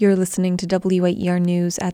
You're listening to WAER News at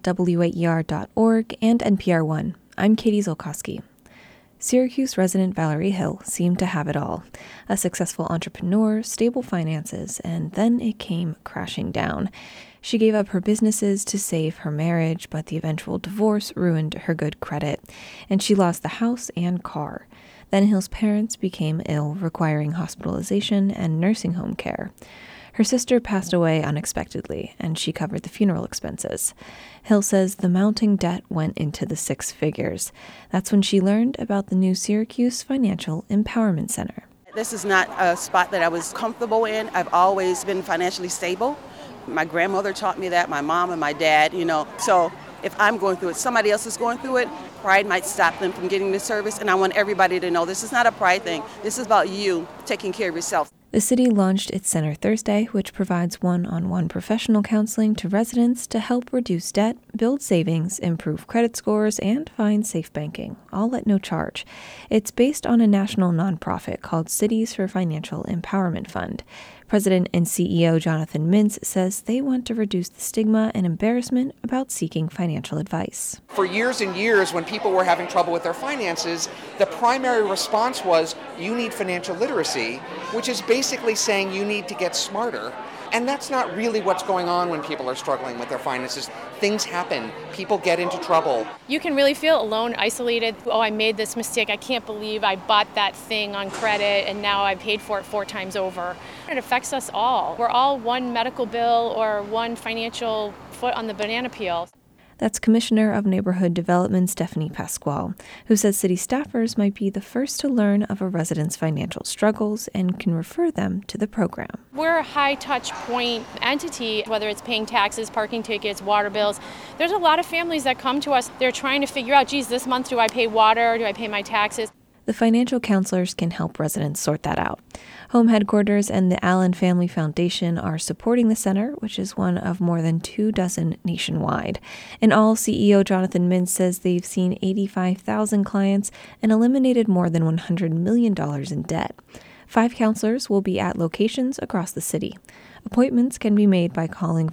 WAER.org and NPR One. I'm Katie Zolkowski. Syracuse resident Valerie Hill seemed to have it all. A successful entrepreneur, stable finances, and then it came crashing down. She gave up her businesses to save her marriage, but the eventual divorce ruined her good credit, and she lost the house and car. Then Hill's parents became ill, requiring hospitalization and nursing home care. Her sister passed away unexpectedly, and she covered the funeral expenses. Hill says the mounting debt went into the six figures. That's when she learned about the new Syracuse Financial Empowerment Center. This is not a spot that I was comfortable in. I've always been financially stable. My grandmother taught me that, my mom and my dad, So if I'm going through it, somebody else is going through it, pride might stop them from getting the service. And I want everybody to know this is not a pride thing. This is about you taking care of yourself. The city launched its center Thursday, which provides one-on-one professional counseling to residents to help reduce debt, build savings, improve credit scores, and find safe banking, all at no charge. It's based on a national nonprofit called Cities for Financial Empowerment Fund. President and CEO Jonathan Mintz says they want to reduce the stigma and embarrassment about seeking financial advice. For years and years, when people were having trouble with their finances, the primary response was, you need financial literacy, which is basically saying you need to get smarter. And that's not really what's going on when people are struggling with their finances. Things happen. People get into trouble. You can really feel alone, isolated. Oh, I made this mistake. I can't believe I bought that thing on credit and now I paid for it 4 times over. It affects us all. We're all one medical bill or one financial foot on the banana peel. That's Commissioner of Neighborhood Development Stephanie Pasquale, who says city staffers might be the first to learn of a resident's financial struggles and can refer them to the program. We're a high-touch point entity, whether it's paying taxes, parking tickets, water bills. There's a lot of families that come to us. They're trying to figure out, geez, this month do I pay water? Do I pay my taxes? The financial counselors can help residents sort that out. Home Headquarters and the Allen Family Foundation are supporting the center, which is one of more than 24 nationwide. In all, CEO Jonathan Mintz says they've seen 85,000 clients and eliminated more than $100 million in debt. 5 counselors will be at locations across the city. Appointments can be made by calling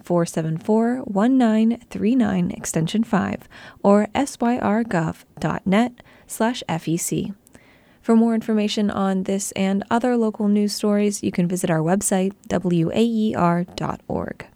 474-1939 extension 5 or syrgov.net/FEC. For more information on this and other local news stories, you can visit our website, waer.org.